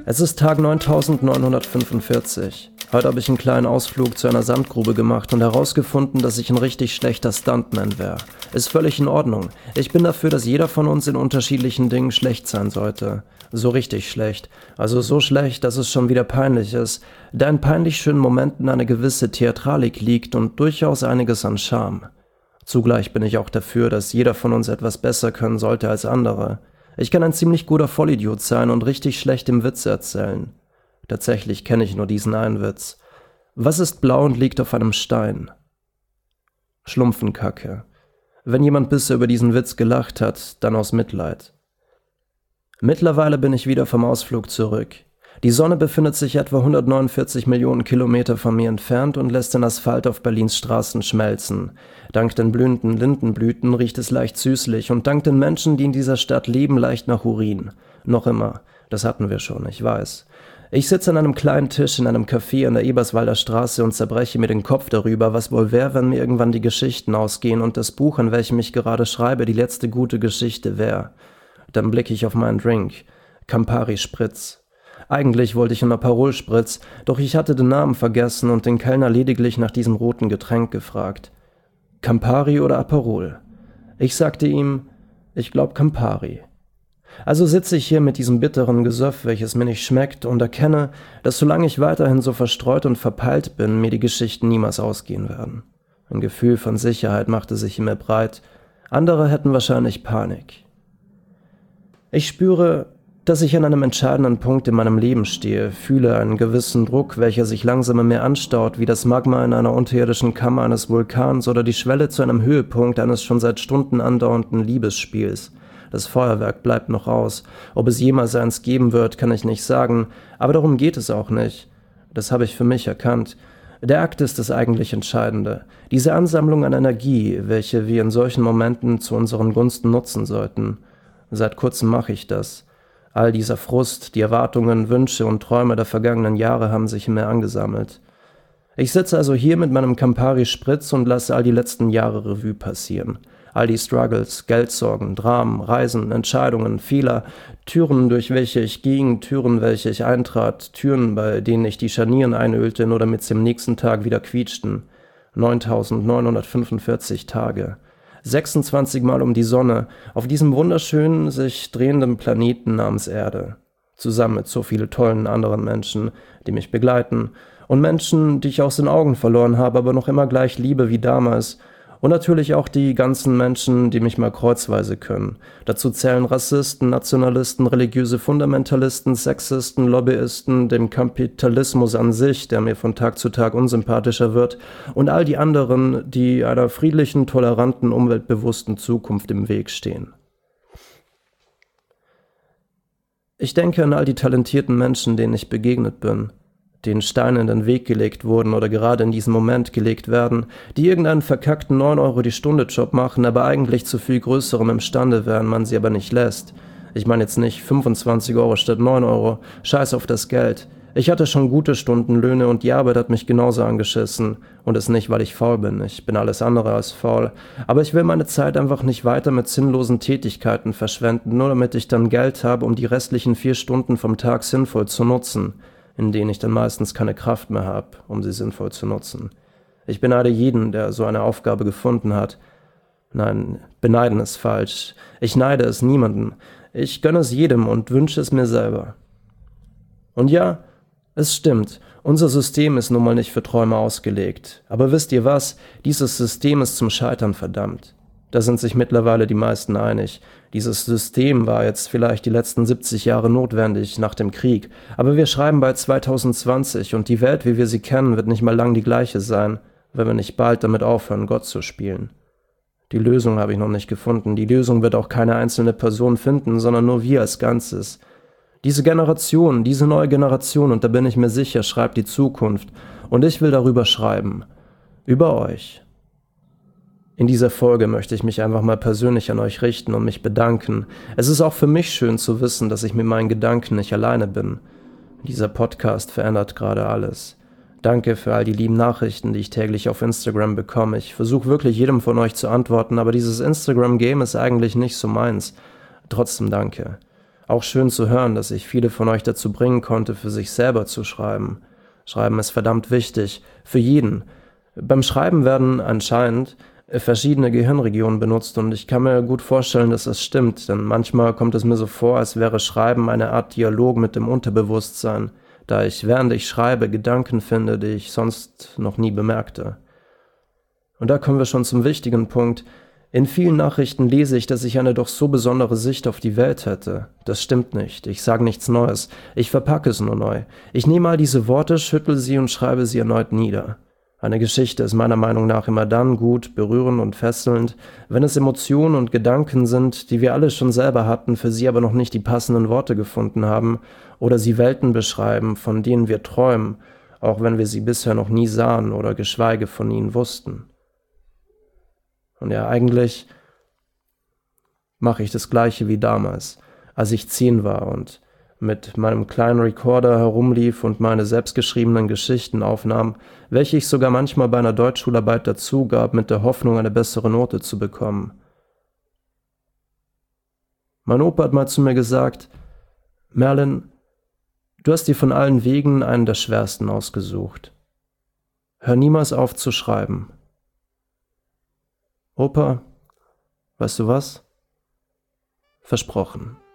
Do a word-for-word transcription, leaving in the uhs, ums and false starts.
Es ist Tag neuntausendneunhundertfünfundvierzig. Heute habe ich einen kleinen Ausflug zu einer Sandgrube gemacht und herausgefunden, dass ich ein richtig schlechter Stuntman wäre. Ist völlig in Ordnung. Ich bin dafür, dass jeder von uns in unterschiedlichen Dingen schlecht sein sollte. So richtig schlecht. Also so schlecht, dass es schon wieder peinlich ist. Da in peinlich schönen Momenten eine gewisse Theatralik liegt und durchaus einiges an Charme. Zugleich bin ich auch dafür, dass jeder von uns etwas besser können sollte als andere. Ich kann ein ziemlich guter Vollidiot sein und richtig schlecht im Witz erzählen. Tatsächlich kenne ich nur diesen einen Witz. Was ist blau und liegt auf einem Stein? Schlumpfenkacke. Wenn jemand bisher über diesen Witz gelacht hat, dann aus Mitleid. Mittlerweile bin ich wieder vom Ausflug zurück. Die Sonne befindet sich etwa hundertneunundvierzig Millionen Kilometer von mir entfernt und lässt den Asphalt auf Berlins Straßen schmelzen. Dank den blühenden Lindenblüten riecht es leicht süßlich und dank den Menschen, die in dieser Stadt leben, leicht nach Urin. Noch immer. Das hatten wir schon, ich weiß. Ich sitze an einem kleinen Tisch in einem Café an der Eberswalder Straße und zerbreche mir den Kopf darüber, was wohl wäre, wenn mir irgendwann die Geschichten ausgehen und das Buch, an welchem ich gerade schreibe, die letzte gute Geschichte wäre. Dann blicke ich auf meinen Drink. Campari Spritz. Eigentlich wollte ich einen Aperol Spritz, doch ich hatte den Namen vergessen und den Kellner lediglich nach diesem roten Getränk gefragt. Campari oder Aperol? Ich sagte ihm, ich glaub Campari. Also sitze ich hier mit diesem bitteren Gesöff, welches mir nicht schmeckt, und erkenne, dass solange ich weiterhin so verstreut und verpeilt bin, mir die Geschichten niemals ausgehen werden. Ein Gefühl von Sicherheit machte sich in mir breit, andere hätten wahrscheinlich Panik. Ich spüre, dass ich an einem entscheidenden Punkt in meinem Leben stehe, fühle einen gewissen Druck, welcher sich langsam in mir anstaut, wie das Magma in einer unterirdischen Kammer eines Vulkans oder die Schwelle zu einem Höhepunkt eines schon seit Stunden andauernden Liebesspiels. Das Feuerwerk bleibt noch aus. Ob es jemals eins geben wird, kann ich nicht sagen, aber darum geht es auch nicht. Das habe ich für mich erkannt. Der Akt ist das eigentlich Entscheidende. Diese Ansammlung an Energie, welche wir in solchen Momenten zu unseren Gunsten nutzen sollten. Seit kurzem mache ich das. All dieser Frust, die Erwartungen, Wünsche und Träume der vergangenen Jahre haben sich in mir angesammelt. Ich sitze also hier mit meinem Campari Spritz und lasse all die letzten Jahre Revue passieren. All die Struggles, Geldsorgen, Dramen, Reisen, Entscheidungen, Fehler, Türen, durch welche ich ging, Türen, welche ich eintrat, Türen, bei denen ich die Scharnieren einölte nur damit sie am nächsten Tag wieder quietschten. neuntausendneunhundertfünfundvierzig Tage. sechsundzwanzig Mal um die Sonne, auf diesem wunderschönen, sich drehenden Planeten namens Erde. Zusammen mit so vielen tollen anderen Menschen, die mich begleiten. Und Menschen, die ich aus den Augen verloren habe, aber noch immer gleich liebe wie damals. Und natürlich auch die ganzen Menschen, die mich mal kreuzweise können. Dazu zählen Rassisten, Nationalisten, religiöse Fundamentalisten, Sexisten, Lobbyisten, dem Kapitalismus an sich, der mir von Tag zu Tag unsympathischer wird, und all die anderen, die einer friedlichen, toleranten, umweltbewussten Zukunft im Weg stehen. Ich denke an all die talentierten Menschen, denen ich begegnet bin, denen Steine in den Weg gelegt wurden oder gerade in diesem Moment gelegt werden, die irgendeinen verkackten neun Euro die Stunde Job machen, aber eigentlich zu viel Größerem imstande wären, man sie aber nicht lässt. Ich meine jetzt nicht fünfundzwanzig Euro statt neun Euro, scheiß auf das Geld. Ich hatte schon gute Stundenlöhne und die Arbeit hat mich genauso angeschissen. Und es nicht, weil ich faul bin, ich bin alles andere als faul. Aber ich will meine Zeit einfach nicht weiter mit sinnlosen Tätigkeiten verschwenden, nur damit ich dann Geld habe, um die restlichen vier Stunden vom Tag sinnvoll zu nutzen, in denen ich dann meistens keine Kraft mehr habe, um sie sinnvoll zu nutzen. Ich beneide jeden, der so eine Aufgabe gefunden hat. Nein, beneiden ist falsch. Ich neide es niemanden. Ich gönne es jedem und wünsche es mir selber. Und ja, es stimmt, unser System ist nun mal nicht für Träume ausgelegt. Aber wisst ihr was? Dieses System ist zum Scheitern verdammt. Da sind sich mittlerweile die meisten einig. Dieses System war jetzt vielleicht die letzten siebzig Jahre notwendig nach dem Krieg, aber wir schreiben bald zweitausendzwanzig und die Welt, wie wir sie kennen, wird nicht mal lang die gleiche sein, wenn wir nicht bald damit aufhören, Gott zu spielen. Die Lösung habe ich noch nicht gefunden, die Lösung wird auch keine einzelne Person finden, sondern nur wir als Ganzes. Diese Generation, diese neue Generation, und da bin ich mir sicher, schreibt die Zukunft, und ich will darüber schreiben. Über euch. In dieser Folge möchte ich mich einfach mal persönlich an euch richten und mich bedanken. Es ist auch für mich schön zu wissen, dass ich mit meinen Gedanken nicht alleine bin. Dieser Podcast verändert gerade alles. Danke für all die lieben Nachrichten, die ich täglich auf Instagram bekomme. Ich versuche wirklich jedem von euch zu antworten, aber dieses Instagram-Game ist eigentlich nicht so meins. Trotzdem danke. Auch schön zu hören, dass ich viele von euch dazu bringen konnte, für sich selber zu schreiben. Schreiben ist verdammt wichtig, für jeden. Beim Schreiben werden anscheinend verschiedene Gehirnregionen benutzt und ich kann mir gut vorstellen, dass das stimmt, denn manchmal kommt es mir so vor, als wäre Schreiben eine Art Dialog mit dem Unterbewusstsein, da ich, während ich schreibe, Gedanken finde, die ich sonst noch nie bemerkte. Und da kommen wir schon zum wichtigen Punkt. In vielen Nachrichten lese ich, dass ich eine doch so besondere Sicht auf die Welt hätte. Das stimmt nicht. Ich sage nichts Neues. Ich verpacke es nur neu. Ich nehme all diese Worte, schüttle sie und schreibe sie erneut nieder. Eine Geschichte ist meiner Meinung nach immer dann gut, berührend und fesselnd, wenn es Emotionen und Gedanken sind, die wir alle schon selber hatten, für sie aber noch nicht die passenden Worte gefunden haben, oder sie Welten beschreiben, von denen wir träumen, auch wenn wir sie bisher noch nie sahen oder geschweige von ihnen wussten. Und ja, eigentlich mache ich das Gleiche wie damals, als ich zehn war und mit meinem kleinen Recorder herumlief und meine selbstgeschriebenen Geschichten aufnahm, welche ich sogar manchmal bei einer Deutschschularbeit dazugab, mit der Hoffnung, eine bessere Note zu bekommen. Mein Opa hat mal zu mir gesagt: Merlin, du hast dir von allen Wegen einen der schwersten ausgesucht. Hör niemals auf zu schreiben. Opa, weißt du was? Versprochen.